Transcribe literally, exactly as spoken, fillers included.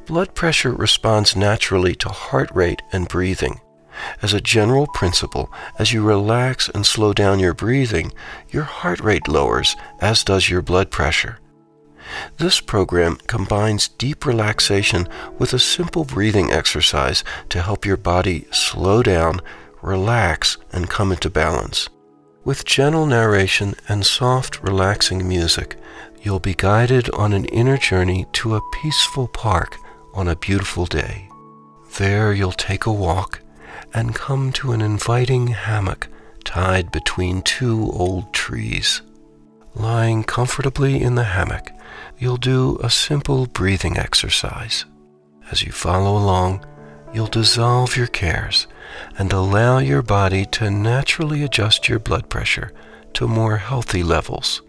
Blood pressure responds naturally to heart rate and breathing. As a general principle, as you relax and slow down your breathing, your heart rate lowers, as does your blood pressure. This program combines deep relaxation with a simple breathing exercise to help your body slow down, relax, and come into balance. With gentle narration and soft, relaxing music, you'll be guided on an inner journey to a peaceful park on a beautiful day. There you'll take a walk and come to an inviting hammock tied between two old trees. Lying comfortably in the hammock, you'll do a simple breathing exercise. As you follow along, you'll dissolve your cares and allow your body to naturally adjust your blood pressure to more healthy levels.